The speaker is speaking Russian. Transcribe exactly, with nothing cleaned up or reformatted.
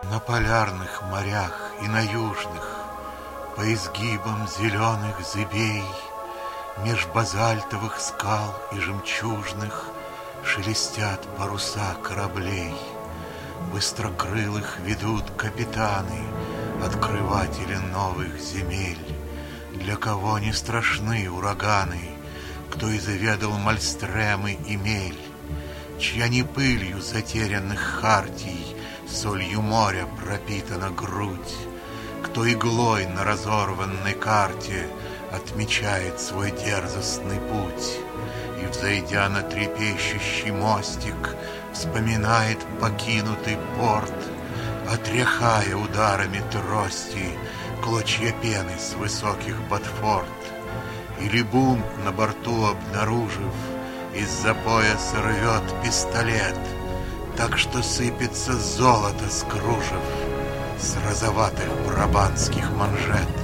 На полярных морях и на южных, по изгибам зеленых зыбей, меж базальтовых скал и жемчужных шелестят паруса кораблей. Быстрокрылых ведут капитаны, открыватели новых земель. Для кого не страшны ураганы, кто изведал Мальстремы и Мель, чья не пылью затерянных хартий солью моря пропитана грудь, кто иглой на разорванной карте отмечает свой дерзостный путь и, взойдя на трепещущий мостик, вспоминает покинутый порт, отряхая ударами трости клочья пены с высоких ботфорт. Или бунт на борту обнаружив, из-за пояса рвет пистолет, так что сыпется золото с кружев с розоватых брабанских манжет.